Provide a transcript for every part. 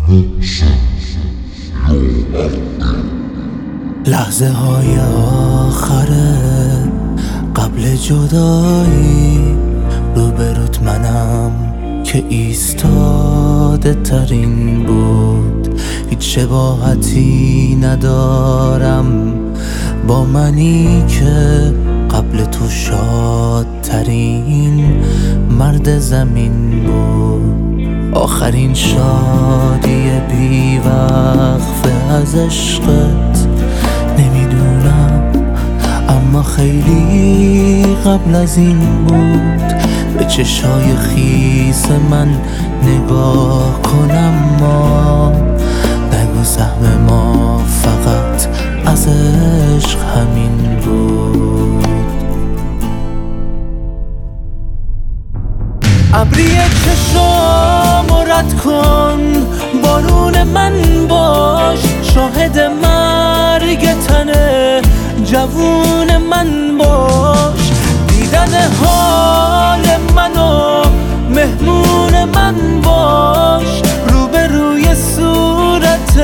لحظه های آخره قبل جدایی، روبروت منم که ایستاده ترین بود. هیچ شباهتی ندارم با منی که قبل تو شادترین مرد زمین بود. آخرین شادی بی وقفه از عشقت نمیدونم، اما خیلی قبل از این بود. به چشای خیس من نگاه کنم، ما نگو سهم ما فقط از عشق همین بود. ابری چشامو رد کن، بارون من باش، شاهد مرگ تنه جوون من باش. دیدن حال منو مهمون من باش، روبروی صورت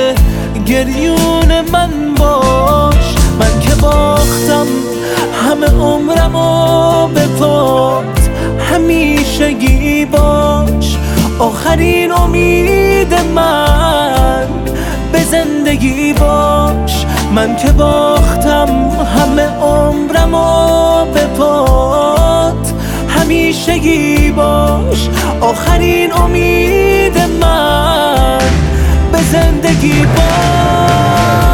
گریون من باش. من که باختم همه عمرمو به پات، همیشگی باش. آخرین امید من به زندگی باش. من که باختم همه عمرمو به پات، همیشگی باش. آخرین امید من به زندگی باش.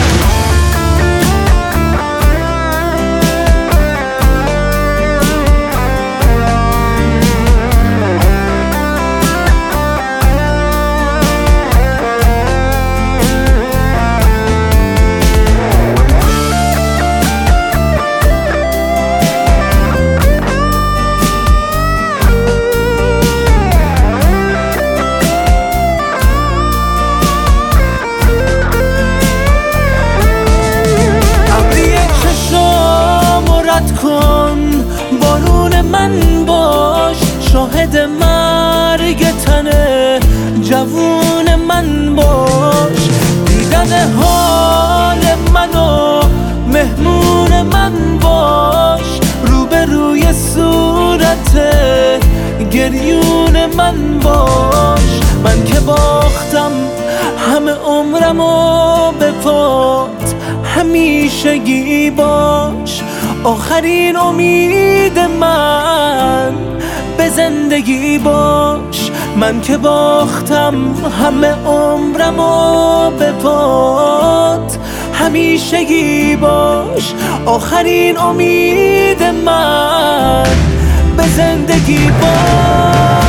بارون من باش، شاهد مرگ تنه جوون من باش. دیدن حال منو مهمون من باش، روبروی صورت گریون من باش. من که باختم همه عمرمو به پات، همیشگی باش. آخرین امید من به زندگی باش. من که باختم همه عمرمو به پات، همیشگی باش. آخرین امید من به زندگی باش.